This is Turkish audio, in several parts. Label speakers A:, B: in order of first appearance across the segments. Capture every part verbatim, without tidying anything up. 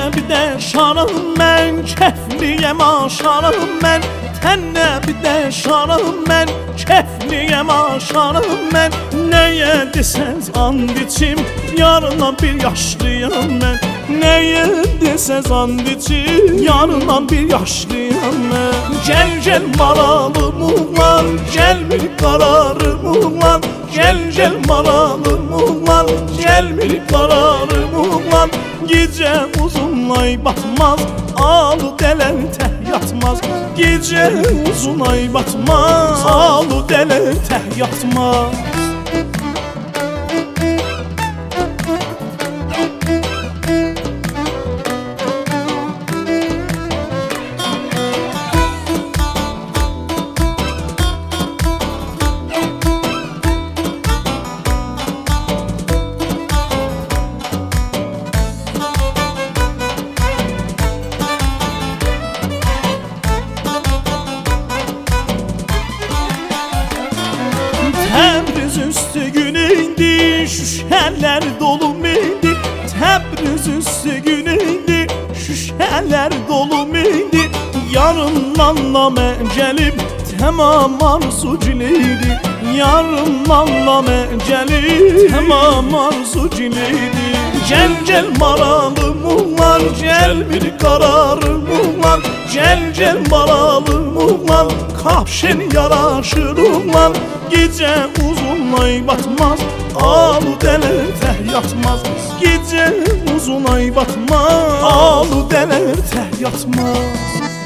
A: bir de şarım ben, kefliyem aşarım ben. Tenne bir de şarım ben, kefliyem aşarım ben. Neye deseniz and içim, yarından bir yaşlıyım ben. Neye deseniz and içim, yarından bir yaşlıyım ben. Gel gel maralım ulan, gel bir kararım ulan. Gel gel maralım ulan, gel bir kararım ulan. Gece uzun ay batmaz, alı delen teh yatmaz. Gece uzun ay batmaz, alı delen teh yatmaz. Təbriz üstü güneydi, şüşələr dolu meydi. Təbriz üstü güneydi, şüşələr dolu meydi. Yarından namə gəlib, tamam arzu gileydi. Yarından namə gəlib, tamam arzu gileydi. Gel gel maralım ulan, gel bir kararım ulan. Gel gel maralım ulan, kapşen yaraşır ulan. Gece uzun ay batmaz, alı deler teh yatmaz. Gece uzun ay batmaz, alı deler teh yatmaz.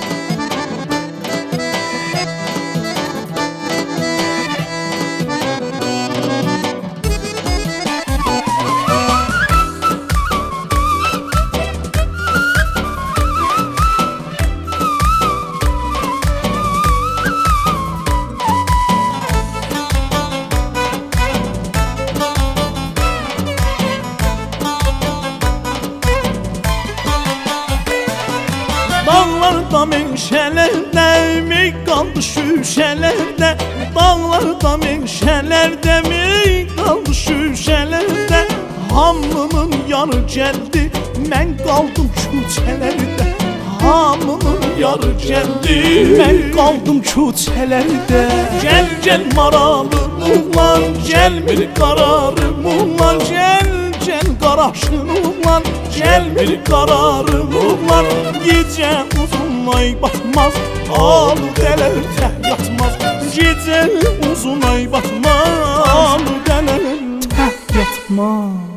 A: Dağlarda menşelerde mi kaldı şüşelerde? Dağlarda menşelerde mi kaldı şüşelerde? Hamımın yanı geldi, ben kaldım küçelerde. Hamımın yarı geldi, ben kaldım küçelerde. Gel gel maralım ulan, gel bir kararım ulan. Gel gel qaraşın ulan, gel bir kararım ulan. Gece uzun ay batmaz, alı deler teh yatmaz. Gece uzun ay batmaz, alı deler teh yatmaz.